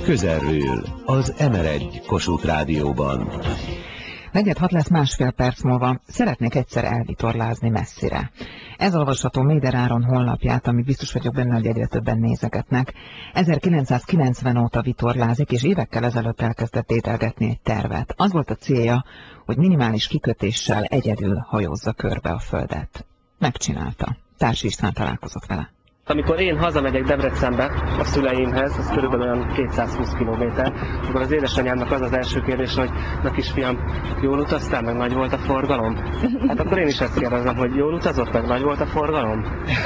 Közelről, az MR1 Kossuth Rádióban. 4:06 lesz másfél perc múlva. Szeretnék egyszer elvitorlázni messzire. Ez olvasható Méder Áron honlapját, ami biztos vagyok benne, hogy egyre többen nézegetnek. 1990 óta vitorlázik, és évekkel ezelőtt elkezdett ételgetni egy tervet. Az volt a célja, hogy minimális kikötéssel egyedül hajózza körbe a Földet. Megcsinálta. Társ István találkozott vele. Amikor én hazamegyek Debrecenbe a szüleimhez, az körülbelül olyan 220 kilométer, akkor az édesanyámnak az az első kérdés, hogy na kisfiam, jól utaztál, meg nagy volt a forgalom? Hát akkor én is ezt kérdezem, hogy jól utazott, meg nagy volt a forgalom?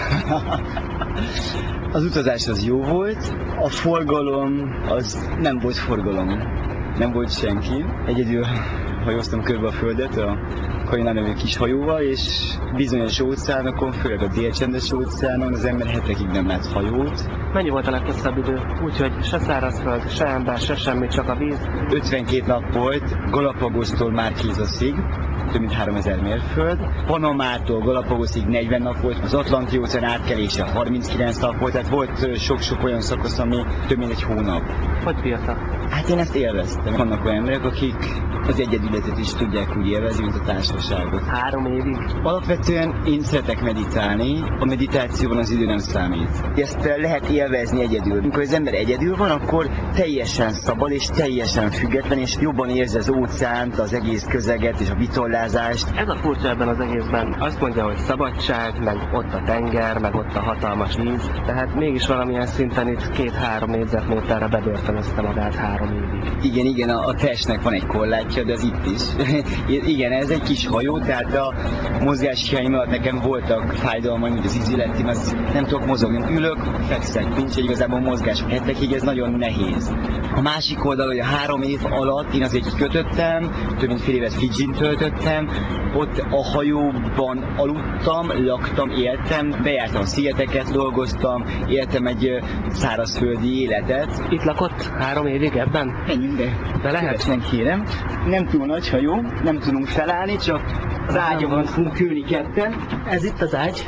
Az utazás az jó volt, a forgalom az nem volt forgalom. Nem volt senki. Egyedül hajóztam körbe a Földet a Karinán nevű kis hajóval, és bizonyos óceánokon, főleg a Dél-Csendes óceánon az ember hetekig nem lát hajót. Mennyi volt a leghosszabb idő? Úgyhogy se szárazföld, se ember, se semmi, csak a víz. 52 nap volt, Galapagostól Márquízosig, több mint 3000 mérföld. Panamától Galapagosig 40 nap volt, az Atlanti óceán átkelése 39 nap volt, tehát volt sok-sok olyan szakasz, ami több mint egy hónap. Hogy bírta? Hát én ezt élveztem. Vannak olyan emberek, akik az egyedületet is tudják úgy élvezni, mint a társaságot. 3 évig? Alapvetően én szeretek meditálni, a meditációban az idő nem számít. Ezt lehet élvezni egyedül. Amikor az ember egyedül van, akkor teljesen szabad és teljesen független, és jobban érzi az óceánt, az egész közeget és a vitorlázást. Ez a furcsa ebben az egészben. Azt mondja, hogy szabadság, meg ott a tenger, meg ott a hatalmas víz. Tehát mégis valamilyen szinten itt 2-3 négyzetméterre bebörtönözte magát 3 évig. Igen, a testnek van egy korlátja, de az itt is. Igen, ez egy kis hajó, tehát a mozgáshiány miatt nekem voltak fájdalmaim, mint az izületim, az nem tudok mozogni. Ülök, fekszek, nincs igazából mozgás hetekig, ez nagyon nehéz. A másik oldal, hogy a 3 év alatt én azért kötöttem, több mint fél évet Fidzsin töltöttem, ott a hajóban aludtam, laktam, éltem, bejártam a szigeteket, dolgoztam, éltem egy szárazföldi életet. Itt lakott 3 évig ebben? Menjünk be. De lehet? Kérem. Nem túl nagy hajó, nem tudunk felállni, csak az ágyban fogunk ülni ketten. Ez itt az ágy?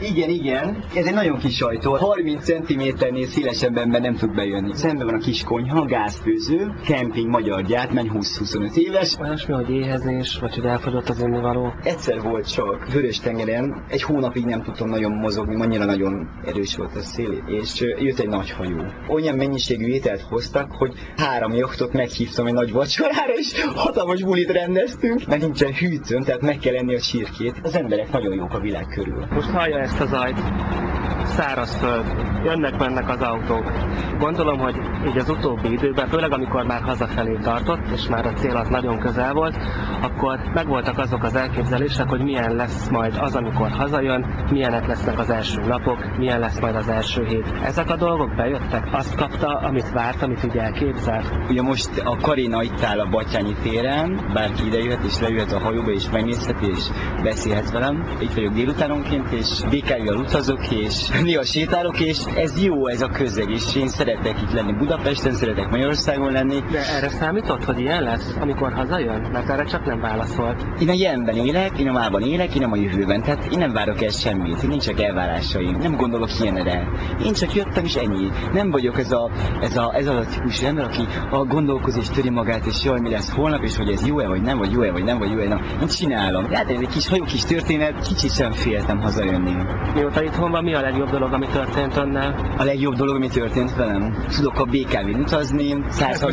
Igen. Ez egy nagyon kis ajtó. 30 cm-nél szélesebben nem tud bejönni. Szemben van a kis konyha, gázfőző, kemping magyar gyártmány, 20-25 éves. Olyasmi, hogy éhezés, vagy hogy elfogyott az ennivaló. Egyszer volt csak Vörös-tengeren, egy hónapig nem tudtam nagyon mozogni, annyira nagyon erős volt a szél, és jött egy nagy hajó. Olyan mennyiségű ételt hoztak, hogy 3 jachtot meghívtam egy nagy vacsorára, és hatalmas bulit rendeztünk, mert nincsen hűtőn, tehát meg kell enni a csirkét. Az emberek nagyon jók a világ körül. Most hallja ezt a zajt. Szárazföld. Jönnek-mennek az autók. Gondolom, hogy így az utóbbi időben, főleg amikor már hazafelé tartott, és már a cél az nagyon közel volt, akkor megvoltak azok az elképzelések, hogy milyen lesz majd az, amikor hazajön, milyenek lesznek az első napok, milyen lesz majd az első hét. Ezek a dolgok bejöttek? Azt kapta, amit várt, amit így elképzelt? Ugye most a Karina itt áll a Batthyány téren, bárki ide jöhet és lejöhet a hajóba és megnézheti és beszélhet velem. Itt vagyok délutánonként, és BKV-val utazok, és néha sétálok, és ez jó, ez a közeg, és én szeretek itt lenni Budapesten, szeretek Magyarországon lenni. De erre számított, hogy ilyen lesz, amikor hazajön? Mert erre csak nem válaszolt. Én a jelenben élek, én a mában élek, én nem a jövőben, tehát én nem várok el semmit, nincsenek elvárásaim, nem gondolok ilyenre. Én csak jöttem és ennyi. Nem vagyok ez a típusú ember, aki a gondolkozás töri magát, és jaj, mi lesz holnap, és hogy ez jó-e vagy nem, vagy jó-e vagy nem, vagy jó-e nem. Én csinálom. Hát ez egy kis hajó, kis történet, kicsit sem féltem hazajönni. Mióta itthon van, mi a legjobb dolog, ami történt önnel? A legjobb dolog, ami történt velem? Tudok a BKV-n utazni,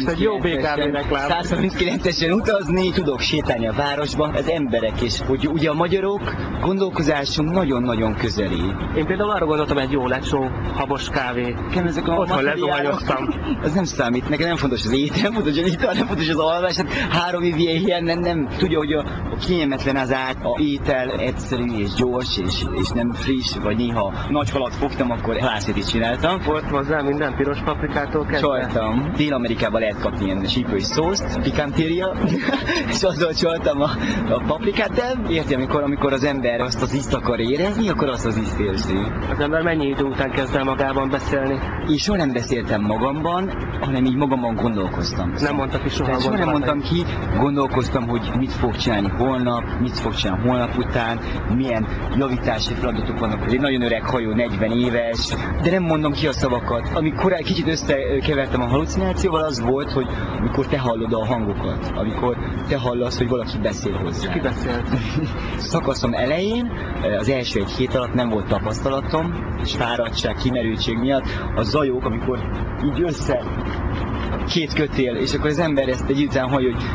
139-esen utazni, tudok sétálni a városba, az emberek is, hogy ugye a magyarok gondolkozásunk nagyon-nagyon közeli. Én például arra gondoltam, egy jó lecsó, habos kávé. Otthon lezuhanyoztam. Az nem számít, nekem nem fontos az étel, nem fontos az ital, nem fontos az alvás, hát 3 év ilyen nem tudja, hogy a kényelmetlen az a étel egyszerű és gyors és nem friss, vagy néha nagy halat fogtam, akkor halászét is csináltam. Volt hozzá minden piros paprikától kezdve? Csaltam. Dél-Amerikában lehet kapni ilyen sípői szószt, pikantéria, és azzal csaltam a paprikát, de érti, amikor az ember azt az ízt akar érezni, akkor azt az ízt érzi. Az ember mennyi idő után kezd el magában beszélni? Én soha nem beszéltem magamban, hanem így magamban gondolkoztam. Nem mondta ki soha? Soha nem mondtam ki, gondolkoztam, hogy mit fog csinálni holnap, mit fog csinálni holnap után, milyen javítási feladatot mondatok vannak, hogy egy nagyon öreg hajó, 40 éves, de nem mondom ki a szavakat. Amikor egy kicsit összekevertem a halucinációval, az volt, hogy amikor te hallod a hangokat, amikor te hallasz, hogy valaki beszél hozzá. Ki beszélt? Szakaszom elején, az első egy hét alatt nem volt tapasztalatom, és fáradtság, kimerültség miatt a zajok, amikor így össze két kötél, és akkor az ember ezt egy után hallja, hogy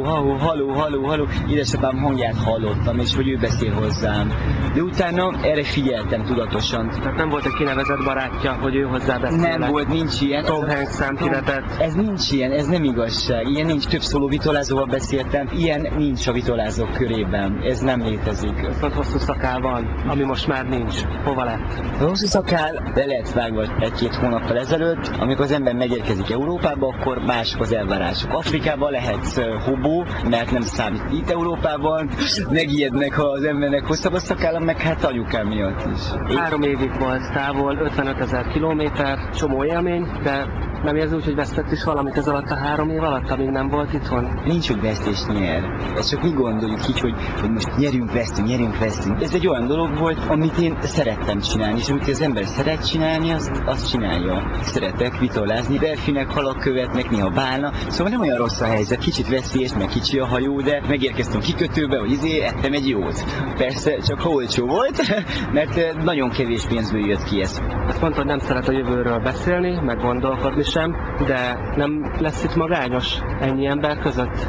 haló, édesapám hangját hallottam, és hogy ő beszél hozzám. De utána erre figyeltem tudatosan. Tehát nem volt egy kinevezett barátja, hogy ő hozzá beszél? Nem volt, nincs ilyen. Tom Hanks számkivetett? Ez nincs ilyen, ez nem igazság. Ilyen nincs, több szóló vitolázóval beszéltem, ilyen nincs a vitolázók körében. Ez nem létezik. Viszont hosszú szakál van, ami most már nincs. Hova lett? A hosszú szakál le lett vágva egy-két hónappal ezelőtt, amikor az ember megérkezik Európába, akkor mások az elvárások. Afrikában lehetsz hobó, mert nem számít itt Európában, megijednek, ha az embernek hosszabb a szakálla, meg hát anyukám miatt is. 3 évig volt távol, 55 000 kilométer, csomó élmény, de nem érzi úgy, hogy vesztett is valamit ez alatt a 3 év alatt, amíg nem volt itthon? Nincs, hogy vesztés nyer. Ezt csak mi gondoljuk így, hogy most nyerünk, vesztünk. Ez egy olyan dolog volt, amit én szerettem csinálni, és amit az ember szeret csinálni, azt csinálja. Szeretek vitorlázni, delfinek, halak követnek, néha bálna, szóval nem olyan rossz a helyzet, kicsit veszélyes, meg kicsi a hajó, de megérkeztem kikötőbe, hogy ettem egy jót. Persze csak olcsó volt, mert nagyon kevés pénzből jött ki ez. Azt mondta, hogy nem szeret a jövőről beszélni, meg gondolkodni sem, de nem lesz itt magányos ennyi ember között?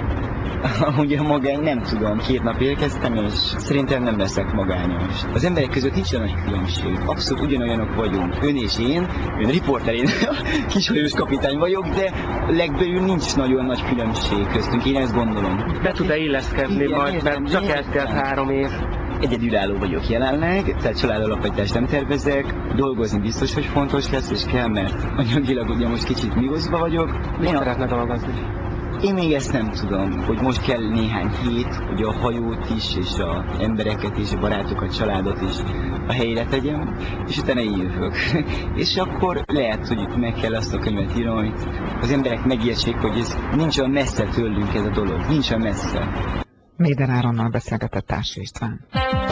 Ugye a magány, nem tudom, 2 nap érkeztem, és szerintem nem leszek magányos. Az emberek között nincs olyan nagy különbség. Abszolút ugyanolyanok vagyunk. Ön és én riporter, én kishajós kapitány vagyok, de legbelül nincs nagyon nagy különbség köztünk, én ezt gondolom. Be tud-e illeszkedni majd, mert csak eltelt 3 év? Egyedülálló vagyok jelenleg, tehát családalapítást nem tervezek, dolgozni biztos, hogy fontos lesz, és kell, mert anyagilag ugye most kicsit mígoszba vagyok. Mit szeretne dolgozni? Én még ezt nem tudom, hogy most kell néhány hét, hogy a hajót is, és az embereket is, a barátokat, a családot is a helyére tegyem, és utána én jövök. És akkor lehet, hogy meg kell azt a könyvet írnom, amit az emberek megértsék, hogy ez nincs olyan messze tőlünk ez a dolog, nincs olyan messze. Méder Áronnal beszélgetett Társ István.